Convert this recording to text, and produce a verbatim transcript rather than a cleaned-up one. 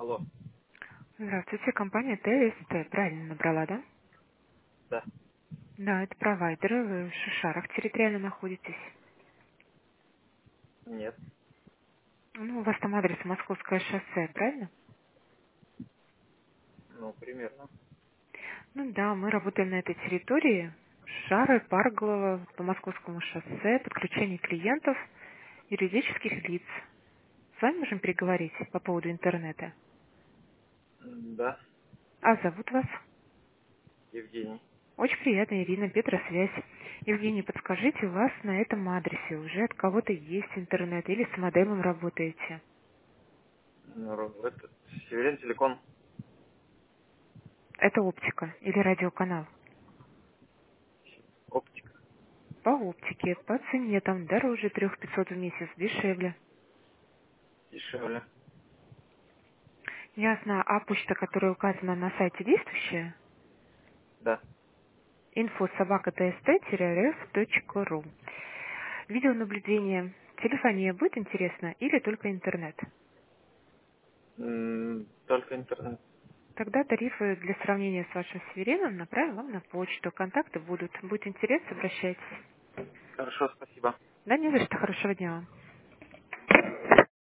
Алло, Здравствуйте, компания Т С Т. Правильно набрала, да? да, Да, это провайдер. Вы в Шишарах территориально находитесь. нет, Ну, у вас там адрес Московское шоссе, правильно? ну, примерно. Ну да, мы работаем на этой территории. Шары, Парглова, по Московскому шоссе, подключение клиентов, юридических лиц. С вами можем переговорить по поводу интернета. М, Да, А зовут вас? Евгений. Очень приятно, Ирина, Петросвязь. Евгений, подскажите, у вас на этом адресе уже от кого-то есть интернет или с модемом работаете? Ну, ро- это Северин Телеком. Это оптика или радиоканал? Оптика. По оптике, по цене там дороже трёх пятьсот в месяц, дешевле. Дешевле. Ясно. А почта, которая указана на сайте, действующая? Да. инфо собака тэ эс тэ эр эф точка ру. Видеонаблюдение, телефония будет интересно или только интернет? М, Только интернет. Тогда тарифы для сравнения с вашим северином направим вам на почту. Контакты будут. Будет интерес, обращайтесь. Хорошо, спасибо. Да, не за что. Хорошего дня вам.